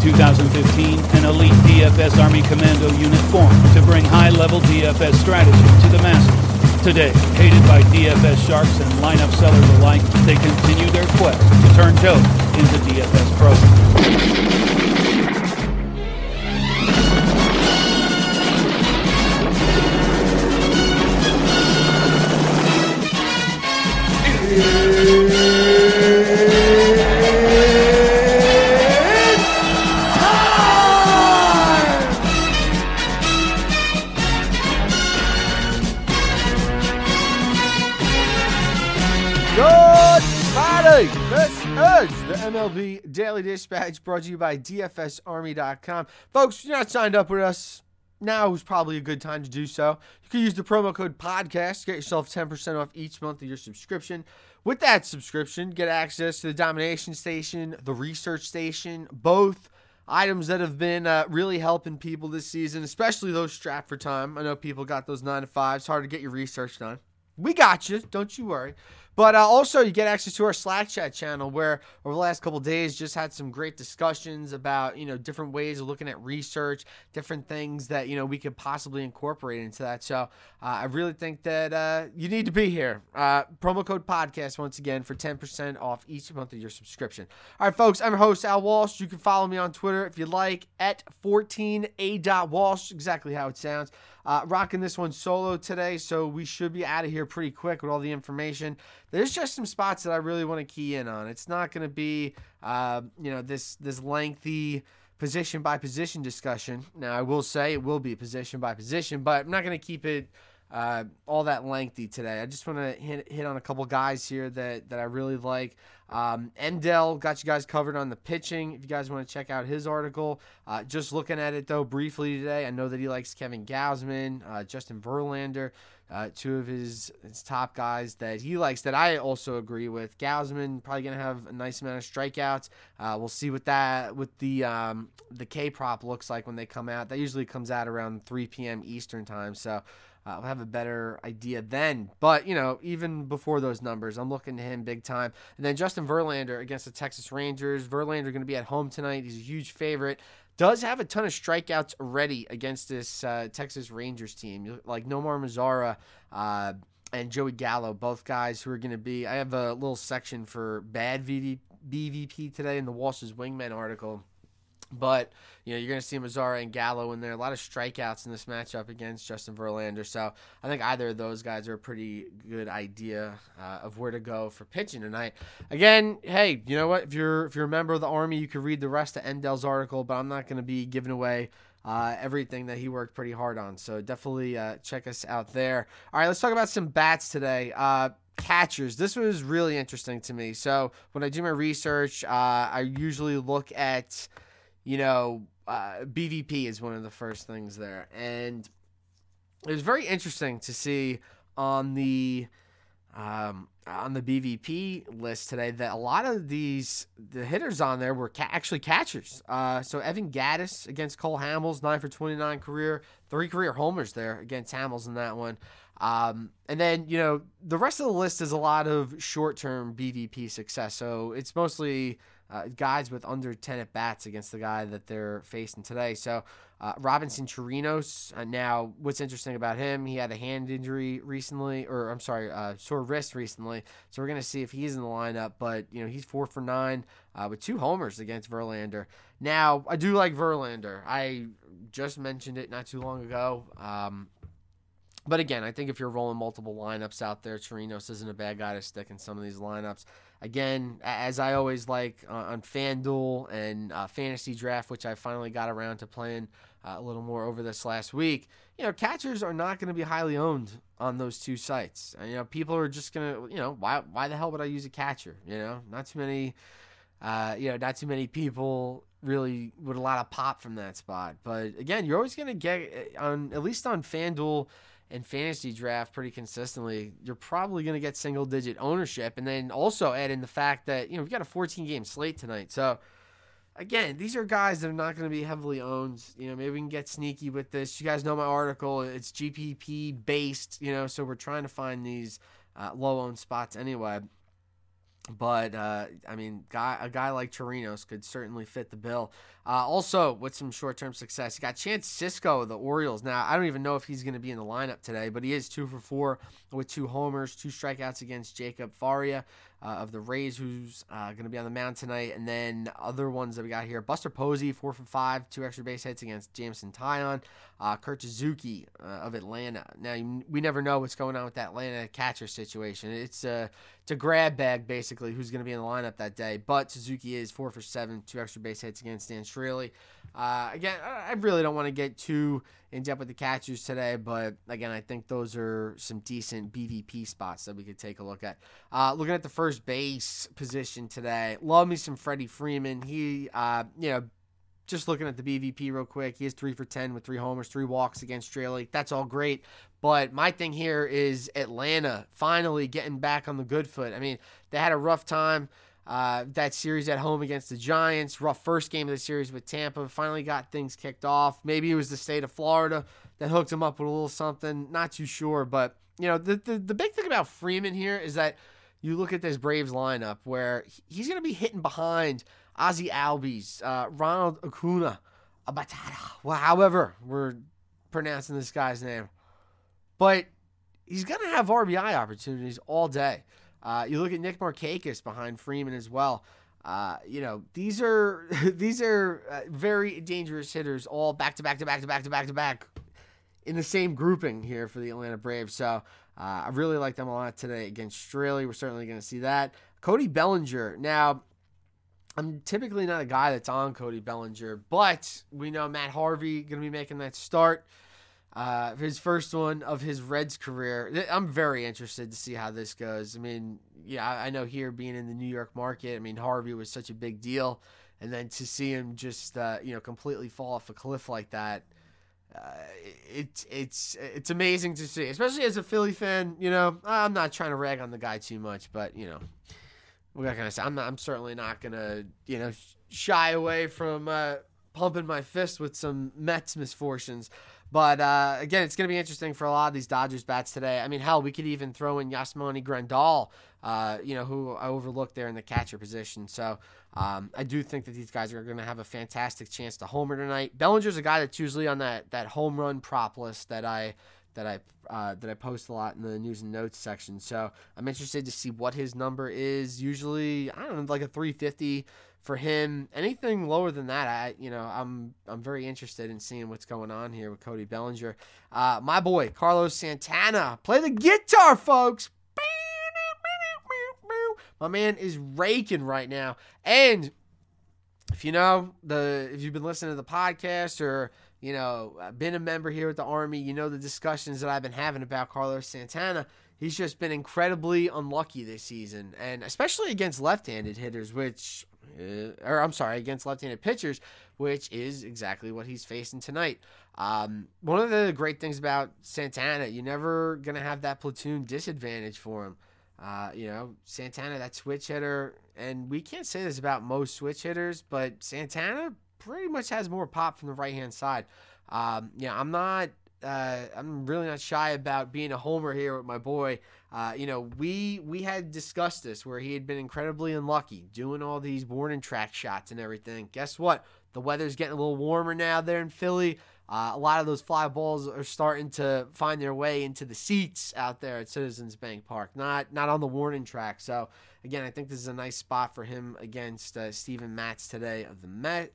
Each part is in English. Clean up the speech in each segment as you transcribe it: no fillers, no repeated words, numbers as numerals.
2015, an elite DFS Army Commando unit formed to bring high-level DFS strategy to the masses. Today, hated by DFS sharks and lineup sellers alike, they continue their quest to turn Joe into DFS pros. This is the MLB Daily Dispatch brought to you by DFSArmy.com. Folks, if you're not signed up with us, now is probably a good time to do so. You can use the promo code PODCAST to get yourself 10% off each month of your subscription. With that subscription, get access to the Domination Station, the Research Station, both items that have been really helping people this season, especially those strapped for time. I know people got those 9 to 5s. It's hard to get your research done. We got you. Don't you worry. But also, you get access to our Slack chat channel where over the last couple of days just had some great discussions about, different ways of looking at research, different things that, we could possibly incorporate into that. So I really think that you need to be here. Promo code PODCAST once again for 10% off each month of your subscription. All right, folks, I'm your host, Al Walsh. You can follow me on Twitter if you like at 14a.walsh, exactly how it sounds. Rocking this one solo today, so we should be out of here pretty quick with all the information. There's just some spots that I really want to key in on. It's not going to be, this lengthy position by position discussion. Now, I will say it will be position by position, but I'm not going to keep it all that lengthy today. I just want to hit on a couple guys here that I really like. Endel got you guys covered on the pitching. If you guys want to check out his article, just looking at it though briefly today, I know that he likes Kevin Gausman, Justin Verlander, two of his top guys that he likes that I also agree with. Gausman probably gonna have a nice amount of strikeouts. We'll see what the K prop looks like when they come out. That usually comes out around 3 p.m. Eastern time, so we'll have a better idea then. But, even before those numbers, I'm looking to him big time. And then Justin Verlander against the Texas Rangers. Verlander going to be at home tonight. He's a huge favorite. Does have a ton of strikeouts already against this Texas Rangers team. Like Nomar Mazara and Joey Gallo, both guys who are going to be. I have a little section for bad BVP today in the Walsh's Wingman article. But, you're going to see Mazara and Gallo in there. A lot of strikeouts in this matchup against Justin Verlander. So I think either of those guys are a pretty good idea of where to go for pitching tonight. Again, hey, you know what? If you're a member of the Army, you can read the rest of Endel's article, but I'm not going to be giving away everything that he worked pretty hard on. So definitely check us out there. All right, let's talk about some bats today. Catchers. This was really interesting to me. So when I do my research, I usually look at BVP is one of the first things there. And it was very interesting to see on the BVP list today that a lot of the hitters on there were actually catchers. So Evan Gattis against Cole Hamels, 9 for 29 career, 3 career homers there against Hamels in that one. And then, the rest of the list is a lot of short-term BVP success. So it's mostly guys with under 10 at-bats against the guy that they're facing today. So Robinson Chirinos, now what's interesting about him, he had a hand injury recently, sore wrist recently. So we're going to see if he's in the lineup. But, he's 4 for 9 with 2 homers against Verlander. Now, I do like Verlander. I just mentioned it not too long ago. But again, I think if you're rolling multiple lineups out there, Chirinos isn't a bad guy to stick in some of these lineups. Again, as I always like on FanDuel and Fantasy Draft, which I finally got around to playing a little more over this last week, catchers are not going to be highly owned on those two sites. And, people are just going to, why the hell would I use a catcher? Not too many people really with a lot of pop from that spot. But again, you're always going to get at least on FanDuel and Fantasy Draft pretty consistently, you're probably going to get single-digit ownership. And then also add in the fact that, we've got a 14-game slate tonight. So, again, these are guys that are not going to be heavily owned. Maybe we can get sneaky with this. You guys know my article. It's GPP-based, so we're trying to find these low-owned spots anyway. But, a guy like Chirinos could certainly fit the bill. Also, with some short-term success, you got Chance Sisco of the Orioles. Now, I don't even know if he's going to be in the lineup today, but he is 2 for 4 with 2 homers, 2 strikeouts against Jacob Faria of the Rays, who's going to be on the mound tonight. And then other ones that we got here, Buster Posey, 4 for 5, 2 extra base hits against Jameson Taillon. Kurt Suzuki of Atlanta. Now, we never know what's going on with that Atlanta catcher situation. It's a grab bag, basically, who's going to be in the lineup that day. But Suzuki is 4 for 7, 2 extra base hits against Dan Straley. Again, I really don't want to get too in-depth with the catchers today, but again, I think those are some decent BVP spots that we could take a look at. Looking at the first base position today, love me some Freddie Freeman. He, just looking at the BVP real quick, he is 3 for 10 with 3 homers, 3 walks against Straley. That's all great. But my thing here is Atlanta finally getting back on the good foot. I mean, they had a rough time. That series at home against the Giants, rough first game of the series with Tampa, finally got things kicked off. Maybe it was the state of Florida that hooked him up with a little something. Not too sure. But, the big thing about Freeman here is that you look at this Braves lineup where he's going to be hitting behind Ozzie Albies, Ronald Acuna, however we're pronouncing this guy's name. But he's going to have RBI opportunities all day. You look at Nick Markakis behind Freeman as well. These are very dangerous hitters, all back to back in the same grouping here for the Atlanta Braves. So I really like them a lot today against Straley. We're certainly going to see that. Cody Bellinger. Now, I'm typically not a guy that's on Cody Bellinger, but we know Matt Harvey going to be making that start. His first one of his Reds career. I'm very interested to see how this goes. I mean, I know here being in the New York market, I mean, Harvey was such a big deal. And then to see him just, completely fall off a cliff like that, it's amazing to see, especially as a Philly fan. I'm not trying to rag on the guy too much, but, what can I say? I'm certainly not going to, shy away from pumping my fist with some Mets misfortunes. But, again, it's going to be interesting for a lot of these Dodgers bats today. I mean, hell, we could even throw in Yasmani Grandal, who I overlooked there in the catcher position. So I do think that these guys are going to have a fantastic chance to homer tonight. Bellinger's a guy that's usually on that home run prop list that I post a lot in the news and notes section. So I'm interested to see what his number is. Usually, I don't know, like a 350 for him. Anything lower than that, I'm very interested in seeing what's going on here with Cody Bellinger. My boy Carlos Santana, play the guitar, folks. My man is raking right now, and if you've been listening to the podcast or been a member here at the Army, the discussions that I've been having about Carlos Santana. He's just been incredibly unlucky this season, and especially against left-handed hitters, against left-handed pitchers, which is exactly what he's facing tonight. One of the great things about Santana, you're never going to have that platoon disadvantage for him. Santana, that switch hitter, and we can't say this about most switch hitters, but Santana pretty much has more pop from the right-hand side. I'm really not shy about being a homer here with my boy. We had discussed this where he had been incredibly unlucky doing all these warning track shots and everything. Guess what? The weather's getting a little warmer now there in Philly. A lot of those fly balls are starting to find their way into the seats out there at Citizens Bank Park, not on the warning track. So again, I think this is a nice spot for him against Steven Matz today of the Mets.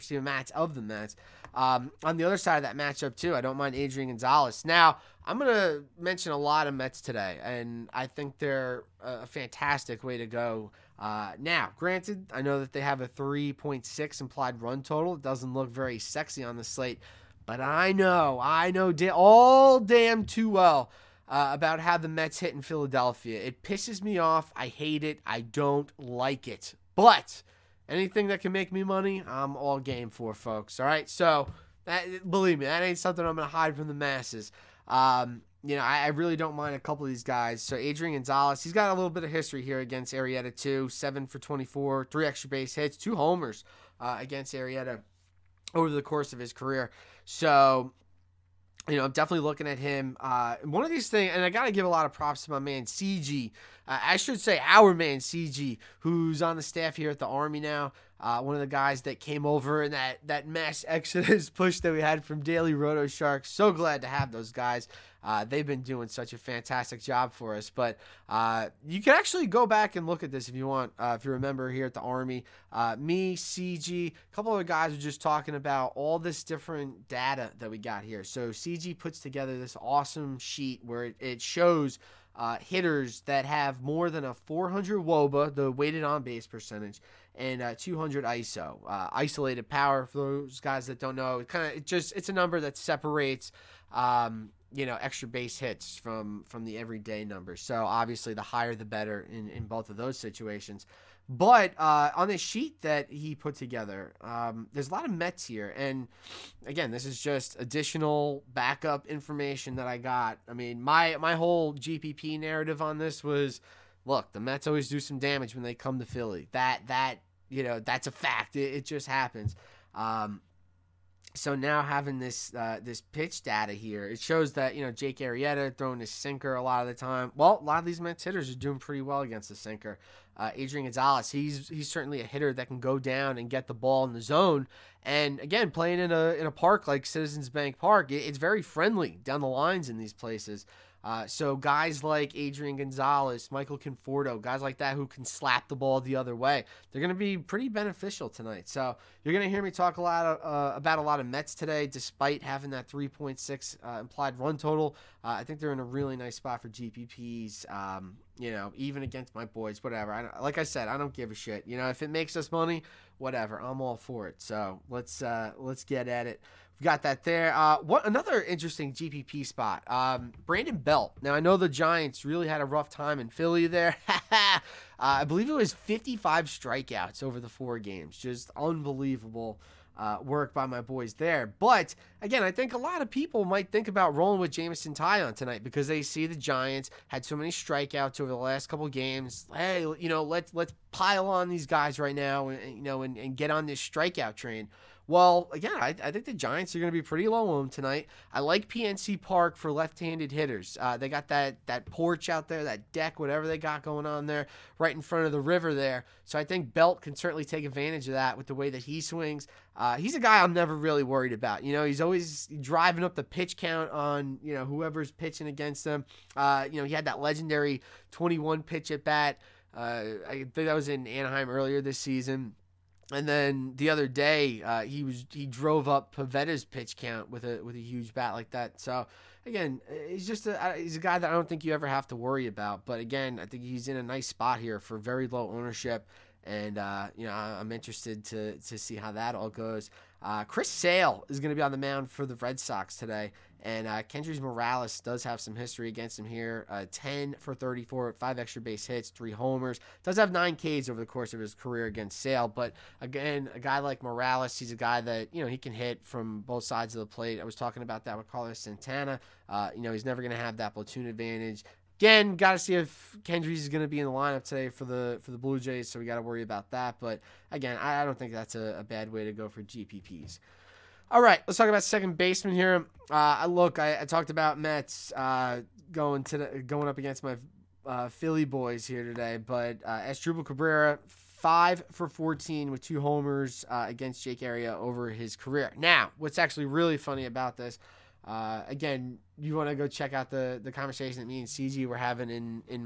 On the other side of that matchup too, I don't mind Adrian Gonzalez. Now I'm gonna mention a lot of Mets today, and I think they're a fantastic way to go. Now, granted, I know that they have a 3.6 implied run total. It doesn't look very sexy on the slate. But I know all damn too well about how the Mets hit in Philadelphia. It pisses me off. I hate it. I don't like it. But anything that can make me money, I'm all game for, folks. All right? So, believe me, that ain't something I'm going to hide from the masses. I really don't mind a couple of these guys. So, Adrian Gonzalez, he's got a little bit of history here against Arrieta, too. 7 for 24, 3 extra base hits, 2 homers against Arrieta over the course of his career. So, I'm definitely looking at him. One of these things, and I got to give a lot of props to my man, CG. I should say our man, CG, who's on the staff here at the Army now. One of the guys that came over in that mass exodus push that we had from Daily Roto Sharks. So glad to have those guys. They've been doing such a fantastic job for us. But you can actually go back and look at this if you want. If you remember here at the Army, me, CG, a couple of guys were just talking about all this different data that we got here. So CG puts together this awesome sheet where it shows hitters that have more than a 400 WOBA, the weighted on base percentage, and 200 ISO, isolated power. For those guys that don't know, it's a number that separates extra base hits from the everyday numbers. So obviously the higher the better in both of those situations. But on this sheet that he put together, there's a lot of Mets here. And again, this is just additional backup information that I got. I mean, my whole GPP narrative on this was, look, the Mets always do some damage when they come to Philly. That's a fact. It just happens. So now having this pitch data here, it shows that, Jake Arrieta throwing his sinker a lot of the time. Well, a lot of these Mets hitters are doing pretty well against the sinker. Adrian Gonzalez, he's certainly a hitter that can go down and get the ball in the zone. And again, playing in a park like Citizens Bank Park, it's very friendly down the lines in these places. So guys like Adrian Gonzalez, Michael Conforto, guys like that who can slap the ball the other way, they're going to be pretty beneficial tonight. So you're going to hear me talk a lot about a lot of Mets today, despite having that 3.6 implied run total. I think they're in a really nice spot for GPPs. Even against my boys, whatever. Like I said, I don't give a shit. If it makes us money, whatever. I'm all for it. So let's get at it. We've got that there. What another interesting GPP spot. Brandon Belt. Now I know the Giants really had a rough time in Philly there. I believe it was 55 strikeouts over the 4 games. Just unbelievable work by my boys there. But again, I think a lot of people might think about rolling with Jameson Taillon tonight because they see the Giants had so many strikeouts over the last couple of games. Hey, let's pile on these guys right now and get on this strikeout train. Well, again, I think the Giants are going to be pretty low on them tonight. I like PNC Park for left-handed hitters. They got that porch out there, that deck, whatever they got going on there, right in front of the river there. So I think Belt can certainly take advantage of that with the way that he swings. He's a guy I'm never really worried about. He's always driving up the pitch count on, whoever's pitching against him. He had that legendary 21 pitch at bat. I think that was in Anaheim earlier this season. And then the other day, he drove up Pavetta's pitch count with a huge bat like that. So again, he's a guy that I don't think you ever have to worry about. But again, I think he's in a nice spot here for very low ownership, and I'm interested to see how that all goes. Chris Sale is going to be on the mound for the Red Sox today. And Kendrys Morales does have some history against him here. 10 for 34, 5 extra base hits, 3 homers. Does have 9 Ks over the course of his career against Sale. But again, a guy like Morales, he's a guy that, he can hit from both sides of the plate. I was talking about that with Carlos Santana. He's never going to have that platoon advantage. Again, got to see if Kendrys is going to be in the lineup today for the Blue Jays, so we got to worry about that. But again, I don't think that's a bad way to go for GPPs. All right, let's talk about second baseman here. I talked about Mets going up against my Philly boys here today, but Asdrubal Cabrera, 5 for 14 with 2 homers against Jake Arrieta over his career. Now, what's actually really funny about this, again, you want to go check out the conversation that me and CG were having in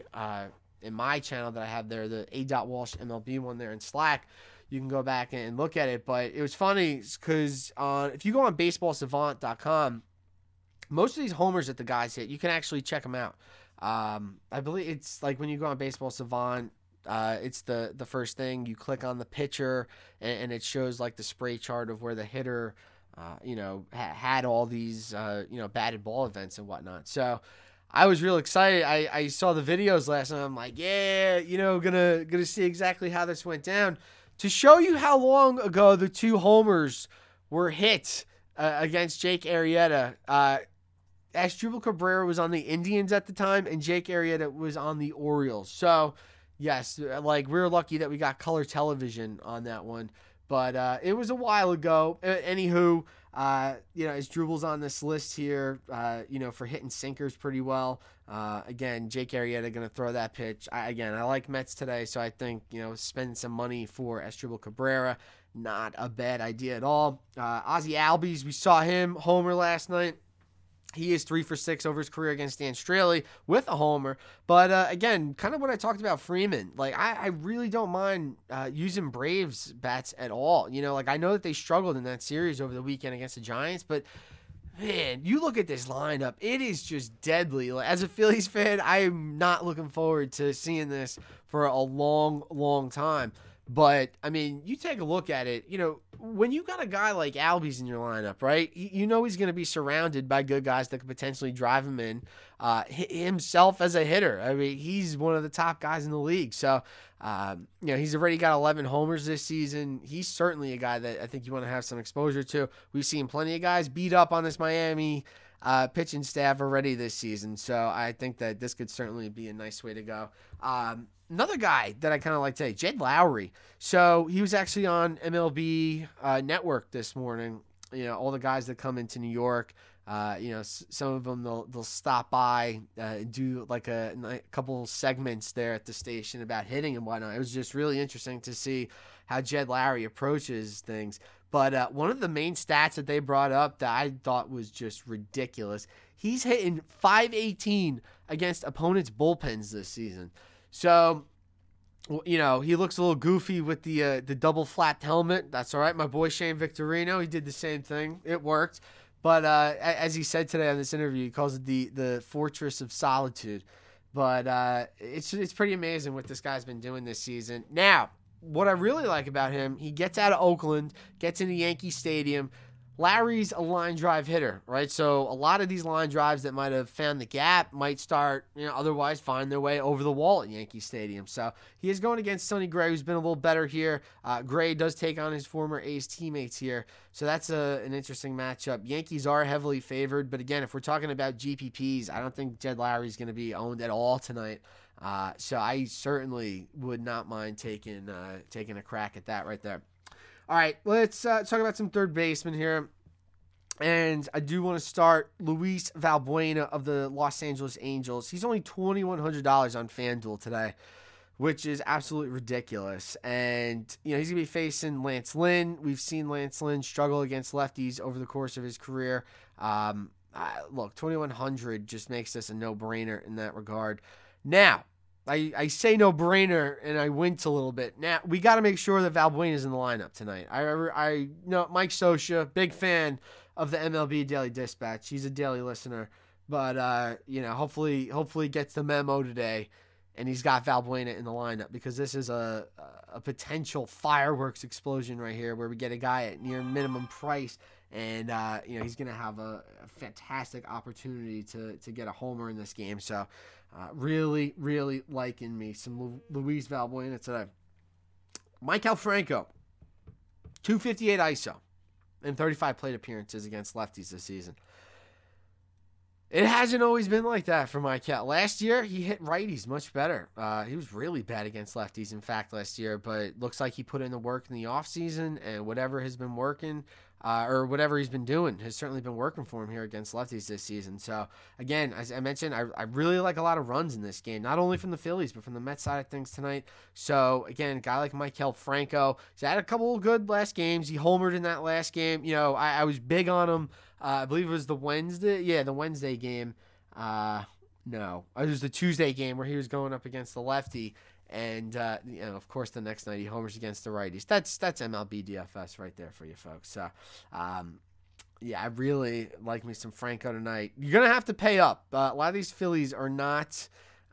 my channel that I have there, the A. Walsh MLB one there in Slack. You can go back and look at it. But it was funny because if you go on baseballsavant.com, most of these homers that the guys hit, you can actually check them out. I believe it's like when you go on Baseball Savant, it's the first thing. You click on the pitcher, and it shows like the spray chart of where the hitter, had all these, batted ball events and whatnot. So I was real excited. I saw the videos last night. I'm like, yeah, gonna see exactly how this went down. To show you how long ago the 2 homers were hit against Jake Arrieta, Asdrubal Cabrera was on the Indians at the time, and Jake Arrieta was on the Orioles. So, yes, we're lucky that we got color television on that one. But it was a while ago. Anywho, Asdrubal's on this list here, for hitting sinkers pretty well. Again, Jake Arrieta going to throw that pitch. I like Mets today, so I think, spending some money for Asdrubal Cabrera, not a bad idea at all. Ozzie Albies, we saw him homer last night. He is 3 for 6 over his career against Dan Straley with a homer. But again, kind of what I talked about Freeman. Like, I really don't mind using Braves bats at all. I know that they struggled in that series over the weekend against the Giants, but man, you look at this lineup, it is just deadly. Like, as a Phillies fan, I am not looking forward to seeing this for a long, long time. But, I mean, you take a look at it, when you got a guy like Albies in your lineup, right, he's going to be surrounded by good guys that could potentially drive him in himself as a hitter. I mean, he's one of the top guys in the league. So, he's already got 11 homers this season. He's certainly a guy that I think you want to have some exposure to. We've seen plenty of guys beat up on this Miami pitching staff already this season. So I think that this could certainly be a nice way to go. Another guy that I kind of like today, Jed Lowry. So he was actually on MLB Network this morning. All the guys that come into New York, some of them they'll stop by, do like a couple segments there at the station about hitting and whatnot. It was just really interesting to see how Jed Lowry approaches things. But one of the main stats that they brought up that I thought was just ridiculous, he's hitting .518 against opponents' bullpens this season. So, he looks a little goofy with the double flapped helmet. That's all right. My boy Shane Victorino, he did the same thing. It worked. But as he said today on this interview, he calls it the Fortress of Solitude. But it's pretty amazing what this guy's been doing this season. Now, what I really like about him, he gets out of Oakland, gets into Yankee Stadium. Larry's a line drive hitter, right? So a lot of these line drives that might have found the gap might start, otherwise find their way over the wall at Yankee Stadium. So he is going against Sonny Gray, who's been a little better here. Gray does take on his former A's teammates here. So that's an interesting matchup. Yankees are heavily favored, but again, if we're talking about GPPs, I don't think Jed Lowry's going to be owned at all tonight. So I certainly would not mind taking a crack at that right there. All right, let's talk about some third basemen here. And I do want to start Luis Valbuena of the Los Angeles Angels. He's only $2,100 on FanDuel today, which is absolutely ridiculous. And, he's going to be facing Lance Lynn. We've seen Lance Lynn struggle against lefties over the course of his career. Look, $2,100 just makes this a no-brainer in that regard. Now, I say no-brainer, and I wince a little bit. Now, we got to make sure that Valbuena is in the lineup tonight. I know Mike Scioscia, big fan of the MLB Daily Dispatch. He's a daily listener. But, hopefully gets the memo today, and he's got Valbuena in the lineup, because this is a potential fireworks explosion right here where we get a guy at near minimum price, and, he's going to have a fantastic opportunity to get a homer in this game. So, really, really liking me some Luis Valbuena today. Maikel Franco, 258 ISO and 35 plate appearances against lefties this season. It hasn't always been like that for Maikel. Last year, he hit righties much better. He was really bad against lefties, in fact, last year, but it looks like he put in the work in the offseason, and whatever has been working, or whatever he's been doing has certainly been working for him here against lefties this season. So, again, as I mentioned, I really like a lot of runs in this game, not only from the Phillies, but from the Mets side of things tonight. So, again, a guy like Maikel Franco, he's had a couple of good last games. He homered in that last game. I was big on him. I believe it was the Wednesday. Yeah, the Wednesday game. No, it was the Tuesday game where he was going up against the lefty. And, of course, the next night he homers against the righties. That's MLB DFS right there for you folks. So, I really like me some Franco tonight. You're going to have to pay up. A lot of these Phillies are not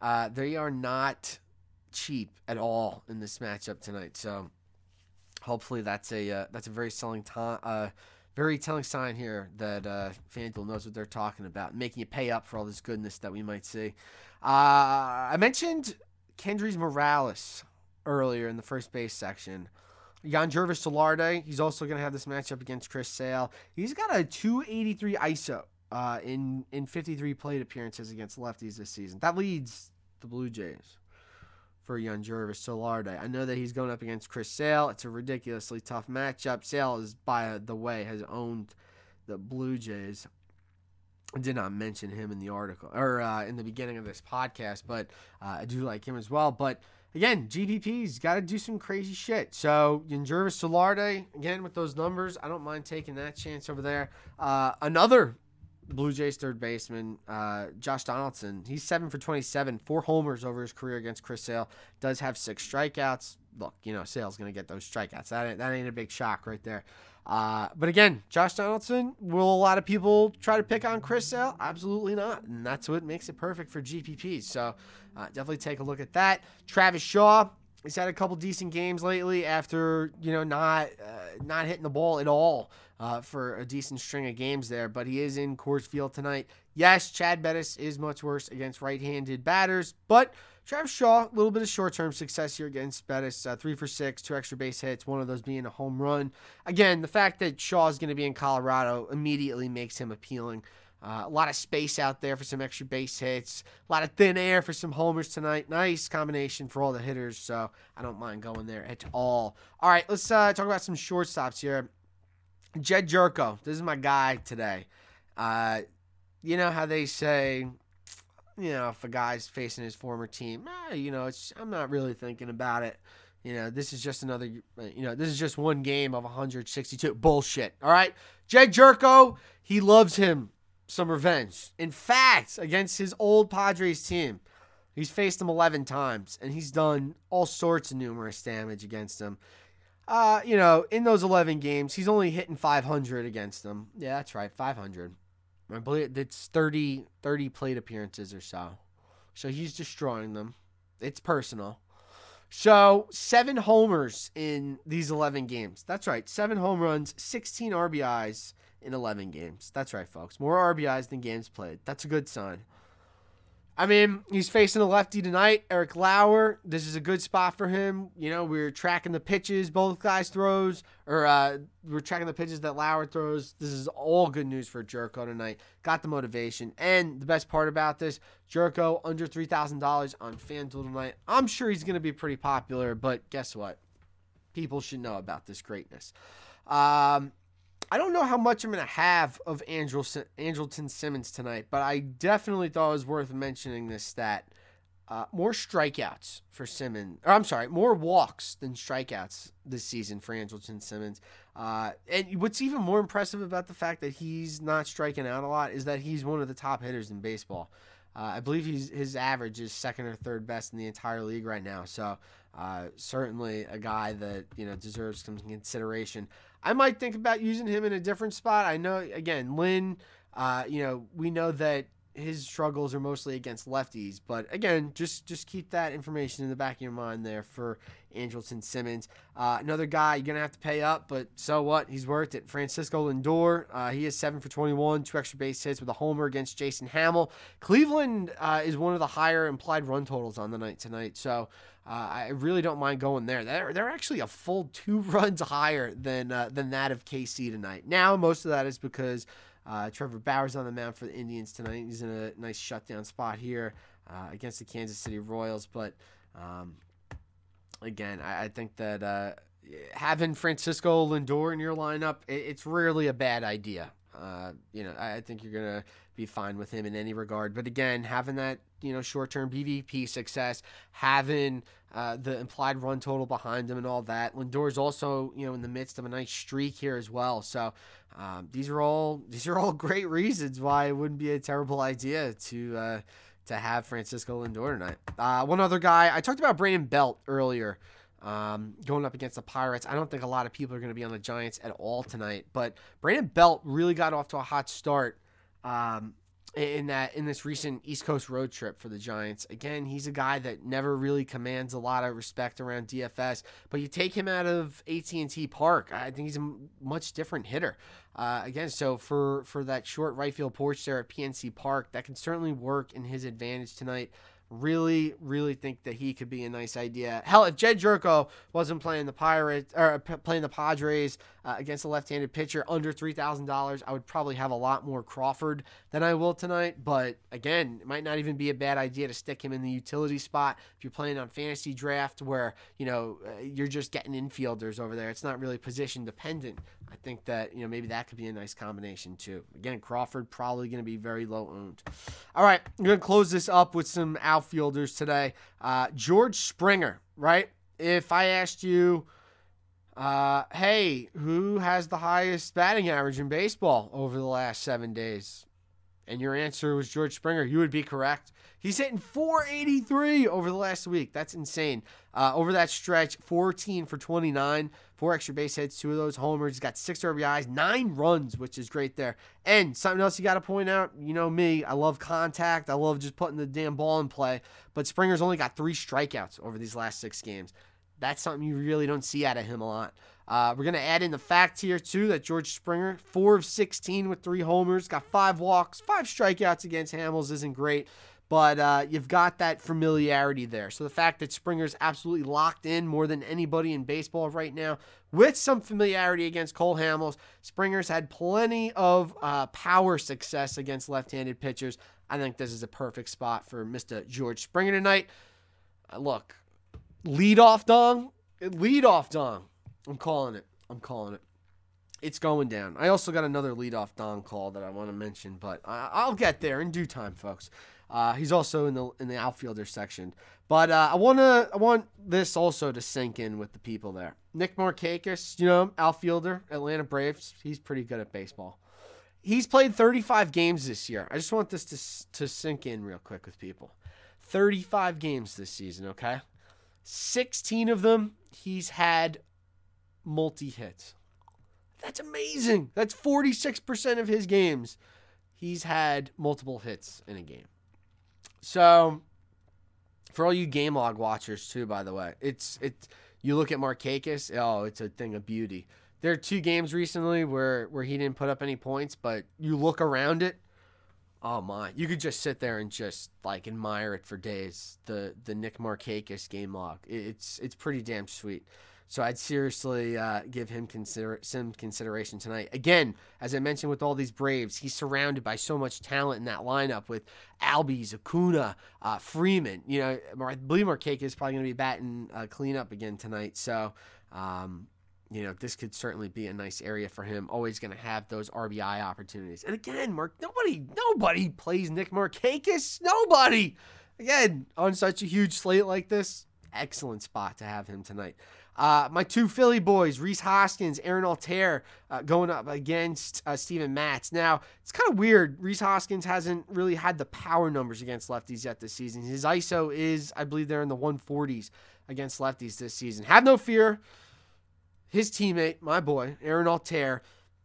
cheap at all in this matchup tonight. So, hopefully that's a very very telling sign here that FanDuel knows what they're talking about, making you pay up for all this goodness that we might see. I mentioned Kendrys Morales earlier in the first base section. Yangervis Solarte, he's also going to have this matchup against Chris Sale. He's got a 283 ISO in 53 plate appearances against lefties this season. That leads the Blue Jays for Yangervis Solarte. I know that he's going up against Chris Sale. It's a ridiculously tough matchup. Sale is, by the way, has owned the Blue Jays. I did not mention him in the article or in the beginning of this podcast, but I do like him as well. But again, GPP's got to do some crazy shit. So Yangervis Solarte, again, with those numbers, I don't mind taking that chance over there. Another Blue Jays third baseman, Josh Donaldson. He's 7 for 27, 4 homers over his career against Chris Sale. Does have 6 strikeouts. Look, Sale's going to get those strikeouts. That ain't a big shock right there. But again, Josh Donaldson, will a lot of people try to pick on Chris Sale? Absolutely not. And that's what makes it perfect for GPP. So definitely take a look at that. Travis Shaw, he's had a couple decent games lately after, not hitting the ball at all for a decent string of games there. But he is in Coors Field tonight. Yes, Chad Bettis is much worse against right-handed batters, but Travis Shaw, a little bit of short-term success here against Bettis. 3 for 6, 2 extra base hits, one of those being a home run. Again, the fact that Shaw is going to be in Colorado immediately makes him appealing. A lot of space out there for some extra base hits. A lot of thin air for some homers tonight. Nice combination for all the hitters, so I don't mind going there at all. All right, let's talk about some shortstops here. Jed Jerko, this is my guy today. You know how they say, if a guy's facing his former team, I'm not really thinking about it. This is just this is just one game of 162. Bullshit. All right. Jed Jerko, he loves him some revenge. In fact, against his old Padres team, he's faced them 11 times, and he's done all sorts of numerous damage against them. In those 11 games, he's only hitting 500 against them. Yeah, that's right, 500. I believe it's 30 plate appearances or so. So he's destroying them. It's personal. So 7 homers in these 11 games. That's right, 7 home runs, 16 RBIs in 11 games. That's right, folks. More RBIs than games played. That's a good sign. I mean, he's facing a lefty tonight, Eric Lauer. This is a good spot for him. We're tracking the pitches both guys throws, or we're tracking the pitches that Lauer throws. This is all good news for Jerko tonight. Got the motivation. And the best part about this, Jerko under $3,000 on FanDuel tonight. I'm sure he's going to be pretty popular, but guess what? People should know about this greatness. I don't know how much I'm going to have of Andrelton Simmons tonight, but I definitely thought it was worth mentioning this stat. More strikeouts for Simmons. More walks than strikeouts this season for Andrelton Simmons. And what's even more impressive about the fact that he's not striking out a lot is that he's one of the top hitters in baseball. I believe his average is second or third best in the entire league right now. So certainly a guy that deserves some consideration. I might think about using him in a different spot. I know, again, Lynn, we know that his struggles are mostly against lefties. But, again, just keep that information in the back of your mind there for Andrelton Simmons. Another guy you're going to have to pay up, but so what? He's worth it. Francisco Lindor, he is 7 for 21, 2 extra base hits with a homer against Jason Hamill. Cleveland is one of the higher implied run totals on the night tonight. So, I really don't mind going there. They're actually a full 2 runs higher than that of KC tonight. Now, most of that is because Trevor Bauer's on the mound for the Indians tonight. He's in a nice shutdown spot here against the Kansas City Royals. But, again, I think that having Francisco Lindor in your lineup, it's rarely a bad idea. I think you're going to be fine with him in any regard. But, again, having that, short-term BVP success, having the implied run total behind him and all that. Lindor's also, in the midst of a nice streak here as well. So these are all great reasons why it wouldn't be a terrible idea to have Francisco Lindor tonight. One other guy, I talked about Brandon Belt earlier, going up against the Pirates. I don't think a lot of people are going to be on the Giants at all tonight, but Brandon Belt really got off to a hot start in this recent East Coast road trip for the Giants. Again, he's a guy that never really commands a lot of respect around DFS, but you take him out of AT&T Park, I think he's a much different hitter. Again, so for that short right field porch there at PNC Park, that can certainly work in his advantage tonight. Really, really think that he could be a nice idea. Hell, if Jed Jerko wasn't playing the Pirates or playing the Padres, against a left-handed pitcher under $3,000. I would probably have a lot more Crawford than I will tonight. But again, it might not even be a bad idea to stick him in the utility spot if you're playing on fantasy draft where, you're just getting infielders over there. It's not really position dependent. I think that, maybe that could be a nice combination too. Again, Crawford probably going to be very low owned. All right, I'm going to close this up with some outfielders today. George Springer, right? If I asked you, hey, who has the highest batting average in baseball over the last 7 days? And your answer was George Springer, you would be correct. He's hitting .483 over the last week. That's insane. Over that stretch, 14 for 29, 4 extra base hits, 2 of those homers. He's got 6 RBIs, 9 runs, which is great there. And something else you got to point out, me, I love contact. I love just putting the damn ball in play. But Springer's only got 3 strikeouts over these last 6 games. That's something you really don't see out of him a lot. We're going to add in the fact here, too, that George Springer, 4 of 16 with 3 homers, got 5 walks, 5 strikeouts against Hamels isn't great, but you've got that familiarity there. So the fact that Springer's absolutely locked in more than anybody in baseball right now, with some familiarity against Cole Hamels, Springer's had plenty of power success against left-handed pitchers. I think this is a perfect spot for Mr. George Springer tonight. Look, leadoff dong. I'm calling it. It's going down. I also got another leadoff dong call that I want to mention, but I'll get there in due time, folks. He's also in the outfielder section, but I want this also to sink in with the people there. Nick Markakis, outfielder, Atlanta Braves. He's pretty good at baseball. He's played 35 games this year. I just want this to sink in real quick with people. 35 games this season, okay? 16 of them he's had multi-hits. That's amazing. That's 46% of his games he's had multiple hits in a game. So, for all you game log watchers too, by the way, it's you look at Markakis, it's a thing of beauty. There are 2 games recently where he didn't put up any points, but you look around it, oh my, you could just sit there and just admire it for days. The Nick Markakis game log, it's pretty damn sweet. So I'd seriously give him some consideration tonight. Again, as I mentioned with all these Braves, he's surrounded by so much talent in that lineup with Albies, Acuna, Freeman. I believe Markakis is probably going to be batting cleanup again tonight. So, this could certainly be a nice area for him. Always going to have those RBI opportunities. And again, nobody plays Nick Markakis. Nobody. Again, on such a huge slate like this, excellent spot to have him tonight. My 2 Philly boys, Rhys Hoskins, Aaron Altair, going up against Steven Matz. Now, it's kind of weird. Rhys Hoskins hasn't really had the power numbers against lefties yet this season. His ISO is, I believe, they're in the 140s against lefties this season. Have no fear. His teammate, my boy, Aaron Altair,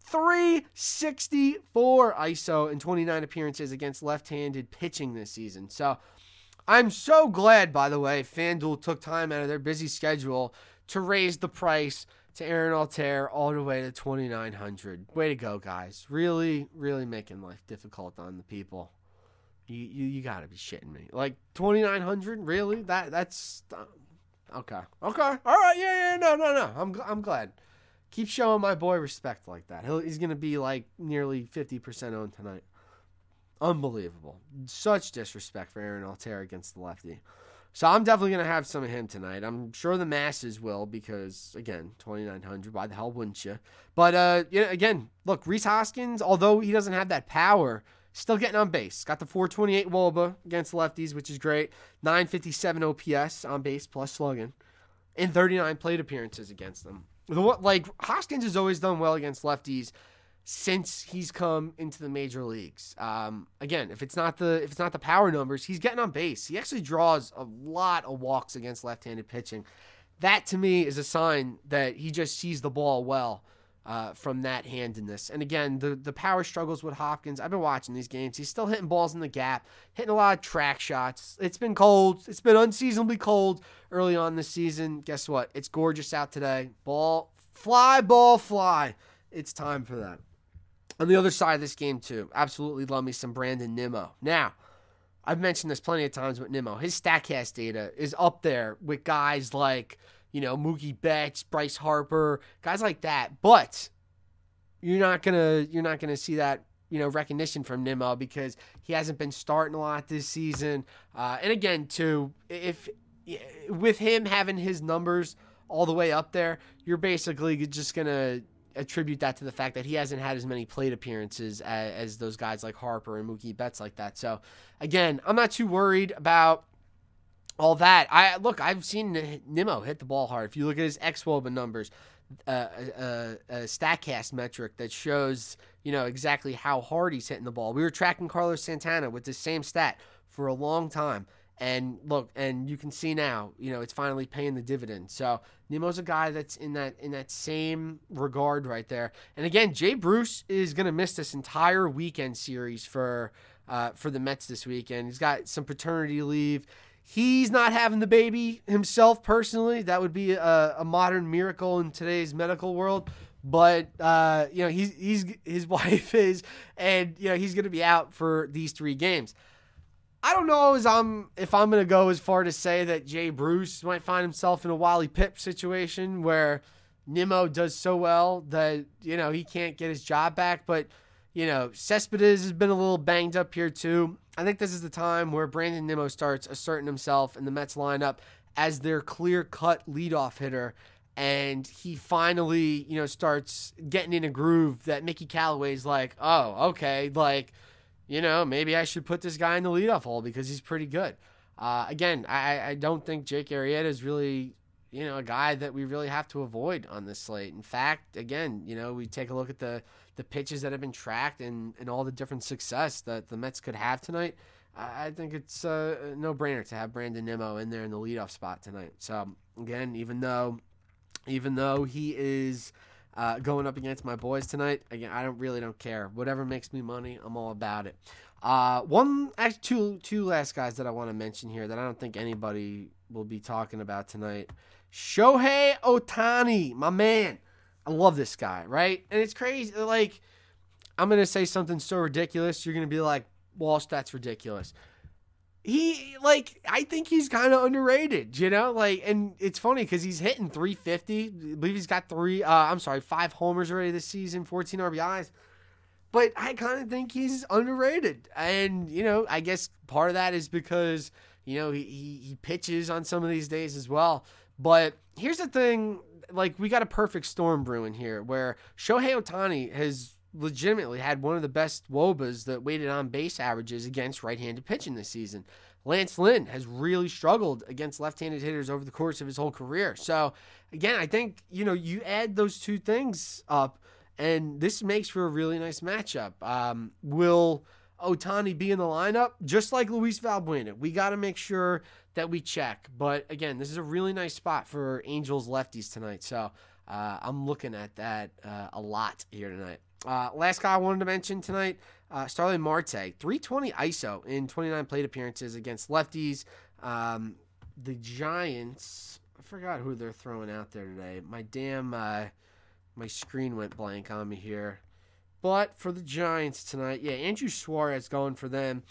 364 ISO in 29 appearances against left-handed pitching this season. So, I'm so glad, by the way, FanDuel took time out of their busy schedule to raise the price to Aaron Altair all the way to $2,900. Way to go, guys. Really, really making life difficult on the people. You got to be shitting me. $2,900? Really? That's okay. All right. Yeah. No. I'm glad. Keep showing my boy respect like that. He's going to be nearly 50% owned tonight. Unbelievable. Such disrespect for Aaron Altair against the lefty. So I'm definitely going to have some of him tonight. I'm sure the masses will because, again, $2,900. Why the hell wouldn't you? But, again, look, Rhys Hoskins, although he doesn't have that power, still getting on base. Got the 428 WOBA against lefties, which is great. 957 OPS on base plus slugging. And 39 plate appearances against them. Hoskins has always done well against lefties since he's come into the major leagues. Again, if it's not the power numbers, he's getting on base. He actually draws a lot of walks against left-handed pitching. That to me is a sign that he just sees the ball well from that handedness. And again, the power struggles with Hopkins. I've been watching these games. He's still hitting balls in the gap, hitting a lot of track shots. It's been cold. It's been unseasonably cold early on this season. Guess what? It's gorgeous out today. Ball fly. It's time for that. On the other side of this game, too, absolutely love me some Brandon Nimmo. Now, I've mentioned this plenty of times with Nimmo. His StatCast data is up there with guys like, Mookie Betts, Bryce Harper, guys like that. But you're not gonna see that recognition from Nimmo because he hasn't been starting a lot this season. And again, too, if with him having his numbers all the way up there, you're basically just gonna attribute that to the fact that he hasn't had as many plate appearances as those guys like Harper and Mookie Betts like that. So again, I'm not too worried about all that. I've seen Nimmo hit the ball hard. If you look at his xwOBA numbers, a StatCast metric that shows exactly how hard he's hitting the ball. We were tracking Carlos Santana with the same stat for a long time. And look, and you can see now, it's finally paying the dividend. So Nimmo's a guy that's in that same regard right there. And again, Jay Bruce is going to miss this entire weekend series for the Mets this weekend. He's got some paternity leave. He's not having the baby himself personally. That would be a modern miracle in today's medical world. But his wife is, and he's going to be out for these 3 games. I don't know if I'm going to go as far to say that Jay Bruce might find himself in a Wally Pipp situation where Nimmo does so well that, he can't get his job back. But, Cespedes has been a little banged up here too. I think this is the time where Brandon Nimmo starts asserting himself in the Mets lineup as their clear-cut leadoff hitter. And he finally, starts getting in a groove that Mickey Callaway's like, oh, okay, maybe I should put this guy in the leadoff hole because he's pretty good. Again, I don't think Jake Arrieta is really, a guy that we really have to avoid on this slate. In fact, again, we take a look at the pitches that have been tracked and all the different success that the Mets could have tonight. I think it's a no-brainer to have Brandon Nimmo in there in the leadoff spot tonight. So, again, even though he is going up against my boys tonight, again, I really don't care. Whatever makes me money, I'm all about it. Two last guys that I want to mention here that I don't think anybody will be talking about tonight. Shohei Ohtani, my man. I love this guy, right? And it's crazy. I'm going to say something so ridiculous. You're going to be like, Walsh, that's ridiculous. I think he's kind of underrated, and it's funny because he's hitting 350. I believe he's got 5 homers already this season, 14 RBIs. But I kind of think he's underrated. And, I guess part of that is because, he pitches on some of these days as well. But here's the thing, we got a perfect storm brewing here where Shohei Ohtani has legitimately had one of the best WOBAs that weighted on base averages against right-handed pitching this season. Lance Lynn has really struggled against left-handed hitters over the course of his whole career. So, again, I think, you add those two things up, and this makes for a really nice matchup. Will Ohtani be in the lineup? Just like Luis Valbuena, we got to make sure that we check. But, again, this is a really nice spot for Angels lefties tonight. So, I'm looking at that a lot here tonight. Last guy I wanted to mention tonight, Starling Marte, 320 ISO in 29 plate appearances against lefties. The Giants, I forgot who they're throwing out there today. My screen went blank on me here. But for the Giants tonight, Andrew Suarez going for them.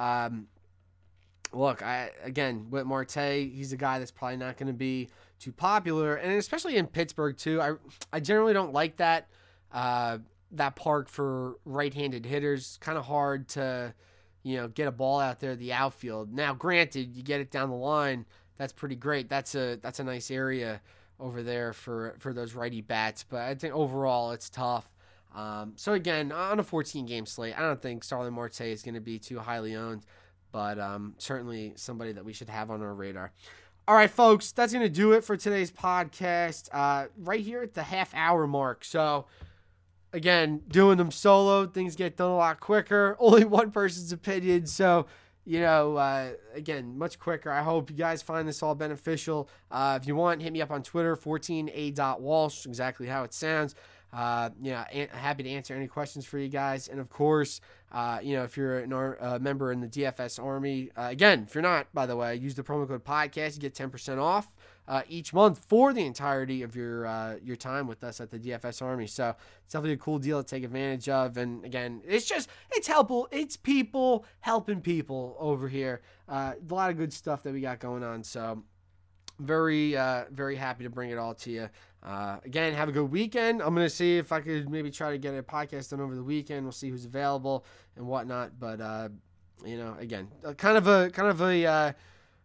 Look, with Marte, he's a guy that's probably not going to be too popular, and especially in Pittsburgh too. I generally don't like that park for right-handed hitters. Kind of hard to, get a ball out there the outfield. Now, granted, you get it down the line, that's pretty great. That's a nice area over there for those righty bats. But I think overall it's tough. So again, on a 14-game slate, I don't think Starling Marte is going to be too highly owned, but certainly somebody that we should have on our radar. All right, folks, that's going to do it for today's podcast. Right here at the half-hour mark. So, again, doing them solo, things get done a lot quicker. Only one person's opinion, so, again, much quicker. I hope you guys find this all beneficial. If you want, hit me up on Twitter, 14a.walsh, exactly how it sounds. Happy to answer any questions for you guys. And, of course, if you're a member in the DFS Army, again, if you're not, by the way, use the promo code podcast. You get 10% off each month for the entirety of your time with us at the DFS Army. So it's definitely a cool deal to take advantage of. And, again, it's helpful. It's people helping people over here. A lot of good stuff that we got going on. So, very happy to bring it all to you. Again, have a good weekend. I'm going to see if I could maybe try to get a podcast done over the weekend. We'll see who's available and whatnot. But, again, kind of a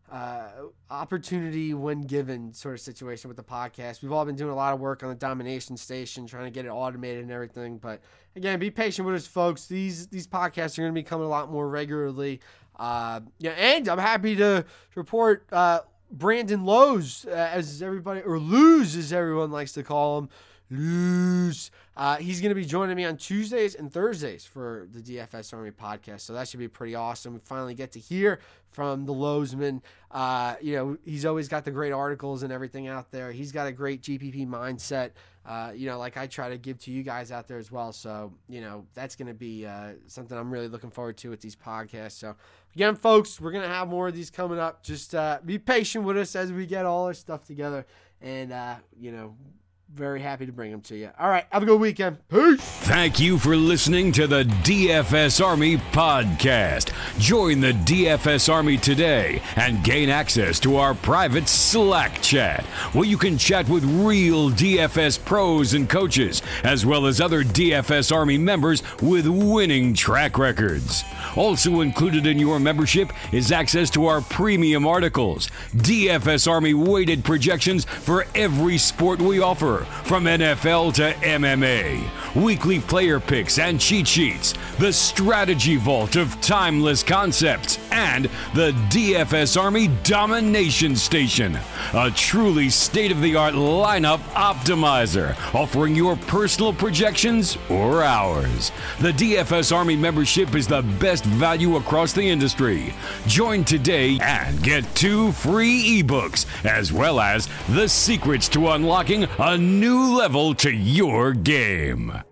opportunity when given sort of situation with the podcast. We've all been doing a lot of work on the Domination Station, trying to get it automated and everything. But again, be patient with us, folks. These podcasts are going to be coming a lot more regularly. And I'm happy to report Brandon Lowe's, as everybody, or Luz as everyone likes to call him. Luz. He's going to be joining me on Tuesdays and Thursdays for the DFS Army podcast. So that should be pretty awesome. We finally get to hear from the Lowesman. He's always got the great articles and everything out there. He's got a great GPP mindset, like I try to give to you guys out there as well. So, that's going to be something I'm really looking forward to with these podcasts. So, again, folks, we're going to have more of these coming up. Just be patient with us as we get all our stuff together. And, very happy to bring them to you. All right, have a good weekend. Peace. Thank you for listening to the DFS Army podcast. Join the DFS Army today and gain access to our private Slack chat, where you can chat with real DFS pros and coaches, as well as other DFS Army members with winning track records. Also included in your membership is access to our premium articles, DFS Army weighted projections for every sport we offer, from NFL to MMA, weekly player picks and cheat sheets, the strategy vault of timeless concepts, and the DFS Army Domination Station, a truly state-of-the-art lineup optimizer, offering your personal projections or ours. The DFS Army membership is the best value across the industry. Join today and get 2 free ebooks, as well as the secrets to unlocking a new level to your game.